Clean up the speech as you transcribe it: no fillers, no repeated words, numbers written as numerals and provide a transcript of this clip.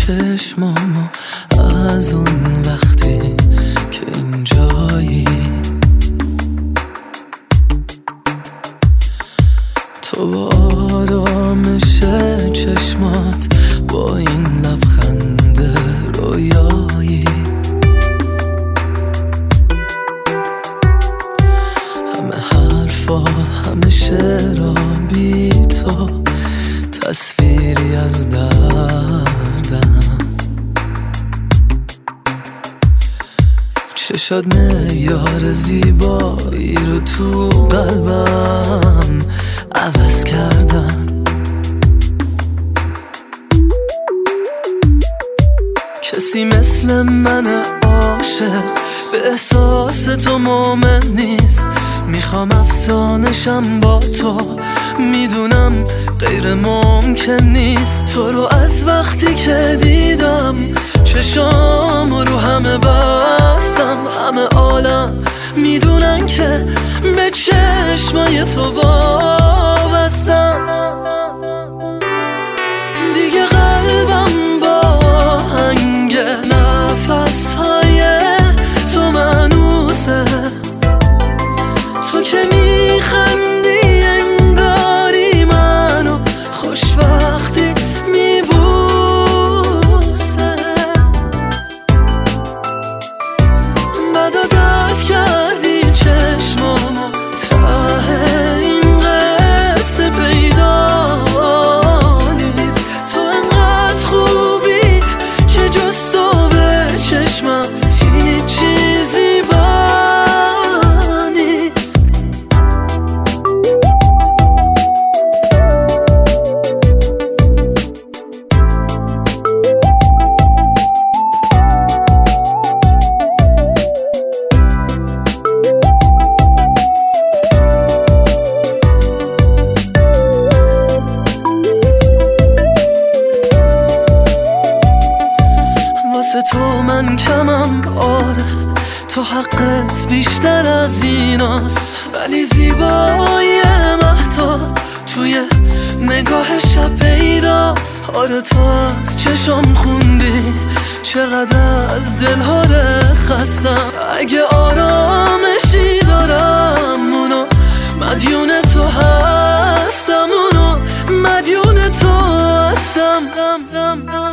چشمامو از اون وقتی که اینجایی، تو با آرامش چشمات، با این لبخند رویایی، همه حرفا همه شعرها بی تو تصویری از دردم، چشات معیار زیبایی رو تو قلبم عوض کردم. کسی مثل من عاشق به احساس تو مومن نیست، میخوام افسانشم با تو، میدونم غیر ممکن نیست. تو رو از وقتی که دیدم چشام رو همه بستم، همه عالم میدونن که به چشمای تو وابستم. دیگه قلبم با آهنگ نفسهای تو مانوسه، تو که میخندی انگاری منو خوشبختی میبوسه. بدا درد کردی چشمامو، ته این قصه پیدا نیست. تو انقدر خوبی که جز تو به چشمم هیچ چیزی تو من کمم، آره تو حقت بیشتر از ایناست، ولی زیبایی مهتاب توی نگاه شب پیداست. آره تو از چشم خوندی چقدر از دلها خستم، اگه آرامشی دارم اونو مدیون تو هستم، اونو مدیون تو هستم.